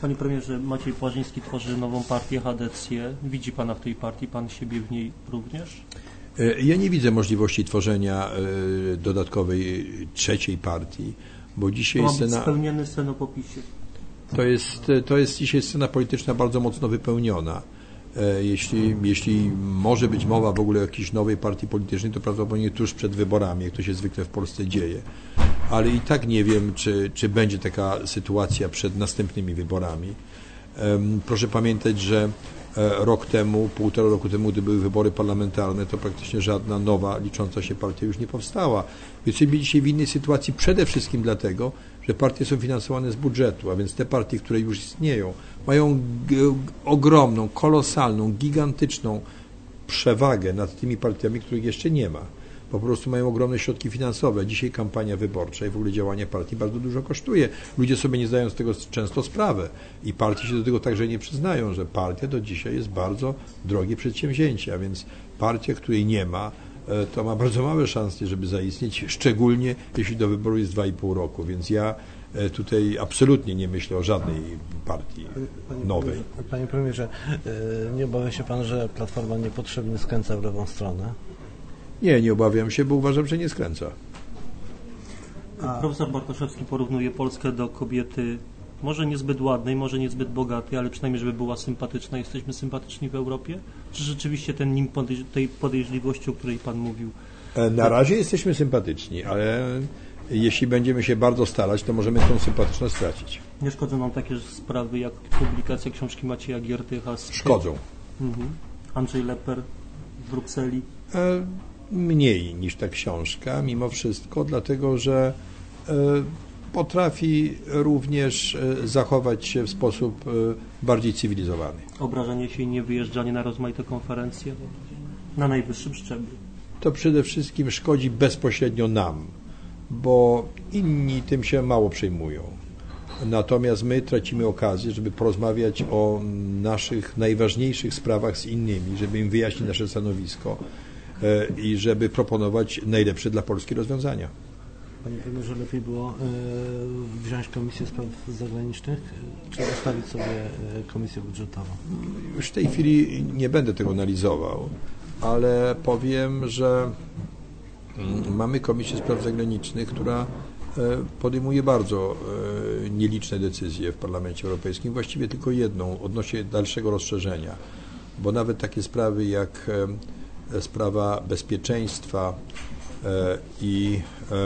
Panie premierze, Maciej Płażyński tworzy nową partię Hadecję. Widzi Pana w tej partii, Pan siebie w niej również? Ja nie widzę możliwości tworzenia dodatkowej trzeciej partii, bo dzisiaj to ma być spełniony scenopopisie. To jest dzisiaj scena polityczna bardzo mocno wypełniona. Jeśli może być mowa w ogóle o jakiejś nowej partii politycznej, to prawdopodobnie tuż przed wyborami, jak to się zwykle w Polsce dzieje. Ale i tak nie wiem, czy będzie taka sytuacja przed następnymi wyborami. Proszę pamiętać, że rok temu, półtora roku temu, gdy były wybory parlamentarne, to praktycznie żadna nowa, licząca się partia już nie powstała. Jesteśmy dzisiaj w innej sytuacji przede wszystkim dlatego, że partie są finansowane z budżetu, a więc te partie, które już istnieją, mają ogromną, kolosalną, gigantyczną przewagę nad tymi partiami, których jeszcze nie ma. Po prostu mają ogromne środki finansowe. Dzisiaj kampania wyborcza i w ogóle działanie partii bardzo dużo kosztuje. Ludzie sobie nie zdają z tego często sprawy i partie się do tego także nie przyznają, że partia do dzisiaj jest bardzo drogie przedsięwzięcie, a więc partia, której nie ma, to ma bardzo małe szanse, żeby zaistnieć, szczególnie jeśli do wyboru jest 2,5 roku, więc ja tutaj absolutnie nie myślę o żadnej partii nowej. Panie premierze, nie obawia się Pan, że Platforma niepotrzebnie skręca w lewą stronę? Nie obawiam się, bo uważam, że nie skręca. Profesor Bartoszewski porównuje Polskę do kobiety może niezbyt ładnej, może niezbyt bogatej, ale przynajmniej, żeby była sympatyczna. Jesteśmy sympatyczni w Europie? Czy rzeczywiście ten nim tej podejrzliwości, o której Pan mówił? Na razie jesteśmy sympatyczni, ale jeśli będziemy się bardzo starać, to możemy tą sympatyczność stracić. Nie szkodzą nam takie sprawy jak publikacja książki Macieja Giertycha? Szkodzą. Andrzej Lepper w Brukseli? Mniej niż ta książka, mimo wszystko, dlatego że potrafi również zachować się w sposób bardziej cywilizowany. Obrażanie się i niewyjeżdżanie na rozmaite konferencje na najwyższym szczeblu. To przede wszystkim szkodzi bezpośrednio nam, bo inni tym się mało przejmują. Natomiast my tracimy okazję, żeby porozmawiać o naszych najważniejszych sprawach z innymi, żeby im wyjaśnić nasze stanowisko i żeby proponować najlepsze dla Polski rozwiązania. Panie premierze, lepiej było wziąć Komisję Spraw Zagranicznych, czy zostawić sobie Komisję Budżetową? Już w tej chwili nie będę tego analizował, ale powiem, że mamy Komisję Spraw Zagranicznych, która podejmuje bardzo nieliczne decyzje w Parlamencie Europejskim, właściwie tylko jedną, odnośnie dalszego rozszerzenia, bo nawet takie sprawy jak sprawa bezpieczeństwa i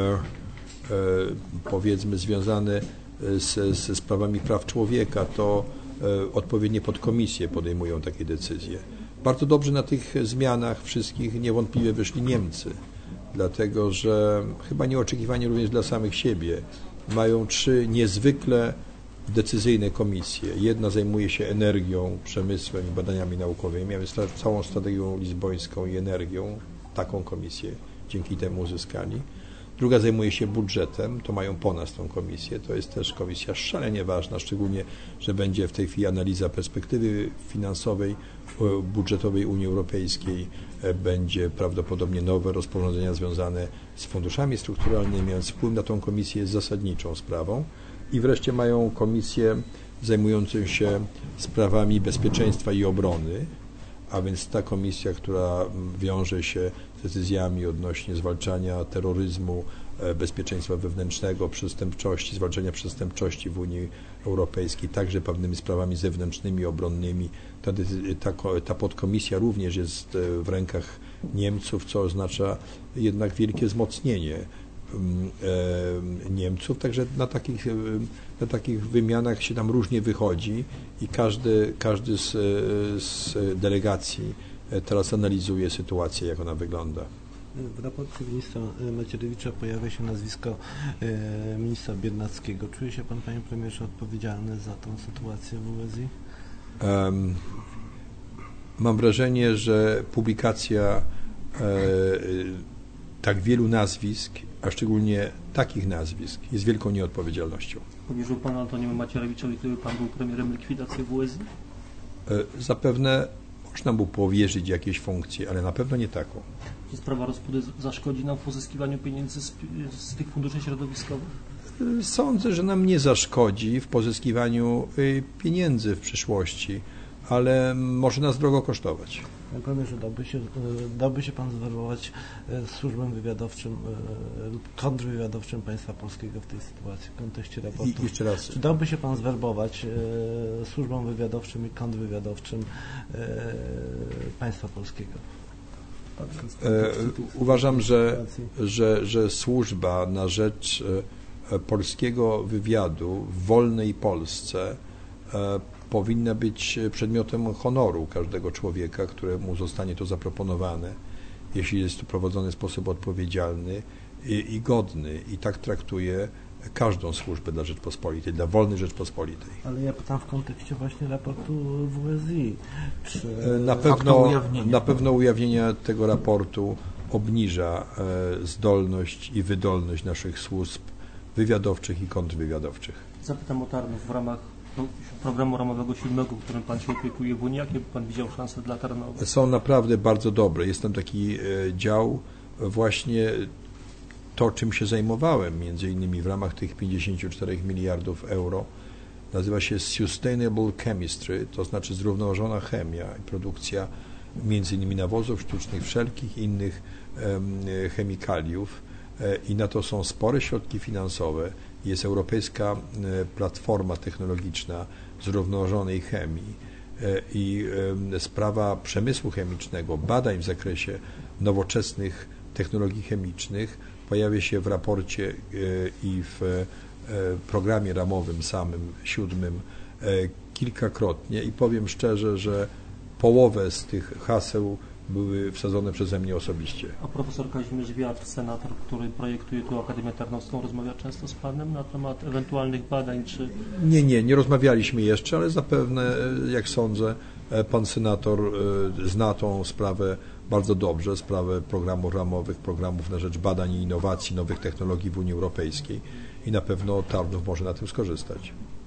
powiedzmy związane ze sprawami praw człowieka, to odpowiednie podkomisje podejmują takie decyzje. Bardzo dobrze na tych zmianach wszystkich niewątpliwie wyszli Niemcy, dlatego że chyba nieoczekiwanie również dla samych siebie mają 3 niezwykle decyzyjne komisje. Jedna zajmuje się energią, przemysłem i badaniami naukowymi, a więc całą strategią lizbońską i energią, taką komisję dzięki temu uzyskali. Druga zajmuje się budżetem, to mają po nas tą komisję, to jest też komisja szalenie ważna, szczególnie, że będzie w tej chwili analiza perspektywy finansowej, budżetowej Unii Europejskiej, będzie prawdopodobnie nowe rozporządzenia związane z funduszami strukturalnymi, więc wpływ na tą komisję jest zasadniczą sprawą. I wreszcie mają komisję zajmującą się sprawami bezpieczeństwa i obrony, a więc ta komisja, która wiąże się z decyzjami odnośnie zwalczania terroryzmu, bezpieczeństwa wewnętrznego, przestępczości, zwalczania przestępczości w Unii Europejskiej, także pewnymi sprawami zewnętrznymi, obronnymi. Ta podkomisja również jest w rękach Niemców, co oznacza jednak wielkie wzmocnienie Niemców, także na takich wymianach się tam różnie wychodzi i każdy z delegacji teraz analizuje sytuację, jak ona wygląda. W raporcie ministra Macierewicza pojawia się nazwisko ministra Biernackiego. Czuje się Pan, Panie Premierze, odpowiedzialny za tą sytuację w USI? Mam wrażenie, że publikacja tak wielu nazwisk, a szczególnie takich nazwisk, jest wielką nieodpowiedzialnością. Powierzył Pan Antoniemu Macierewiczowi, gdyby Pan był premierem, likwidację WSI? Zapewne można mu powierzyć jakieś funkcje, ale na pewno nie taką. Czy sprawa Rospudy zaszkodzi nam w pozyskiwaniu pieniędzy z tych funduszy środowiskowych? Sądzę, że nam nie zaszkodzi w pozyskiwaniu pieniędzy w przyszłości, ale może nas drogo kosztować. Panie premierze, dałby się pan zwerbować służbom wywiadowczym lub kontrwywiadowczym państwa polskiego w tej sytuacji, w kontekście raportu? Jeszcze raz. Czy dałby się pan zwerbować służbom wywiadowczym i kontrwywiadowczym państwa polskiego? Uważam, że służba na rzecz polskiego wywiadu w wolnej Polsce powinna być przedmiotem honoru każdego człowieka, któremu zostanie to zaproponowane, jeśli jest to prowadzone w sposób odpowiedzialny i godny. I tak traktuje każdą służbę dla Rzeczpospolitej, dla wolnej Rzeczpospolitej. Ale ja pytam w kontekście właśnie raportu WSI. Czy Na pewno ujawnienie tego raportu obniża zdolność i wydolność naszych służb wywiadowczych i kontrwywiadowczych. Zapytam o Tarnów w ramach programu ramowego 7, którym Pan się opiekuje w Unii. Jakie Pan widział szanse dla Tarnowa? Są naprawdę bardzo dobre. Jest tam taki dział właśnie to, czym się zajmowałem, między innymi w ramach tych 54 miliardów euro. Nazywa się Sustainable Chemistry, to znaczy zrównoważona chemia i produkcja między innymi nawozów sztucznych, wszelkich innych chemikaliów i na to są spore środki finansowe. Jest europejska platforma technologiczna zrównoważonej chemii i sprawa przemysłu chemicznego, badań w zakresie nowoczesnych technologii chemicznych pojawia się w raporcie i w programie ramowym samym 7 kilkakrotnie i powiem szczerze, że połowę z tych haseł były wsadzone przeze mnie osobiście. A profesor Kazimierz Wiatr, senator, który projektuje tu Akademię Tarnowską, rozmawia często z Panem na temat ewentualnych badań, czy... Nie rozmawialiśmy jeszcze, ale zapewne, jak sądzę, pan senator zna tą sprawę bardzo dobrze, sprawę programów ramowych, programów na rzecz badań i innowacji, nowych technologii w Unii Europejskiej i na pewno Tarnów może na tym skorzystać.